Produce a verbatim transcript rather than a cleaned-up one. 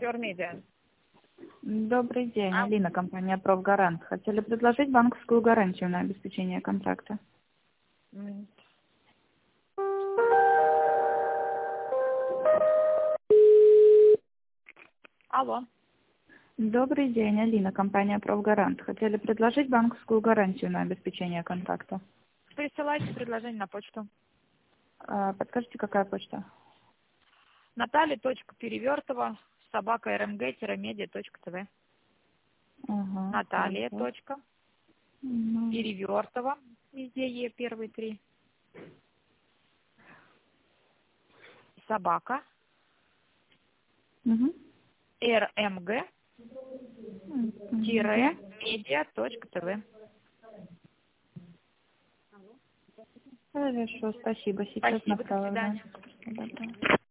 Pure Media. Добрый день, А? Алина, компания «Профгарант». Хотели предложить банковскую гарантию на обеспечение контракта. М. Алло. Добрый день, Алина, компания «Профгарант». Хотели предложить банковскую гарантию на обеспечение контракта. Присылайте предложение на почту. А, подскажите, какая почта? Наталья.перевертова собака rmg-media.tv. Ага, Наталья. хорошо. Точка. Мгм. Перевертова. Везде Е первые три. Собака. Мгм. rmg-media.tv. Хорошо, спасибо. Сейчас Спасибо, до направлю. свидания. Доброго.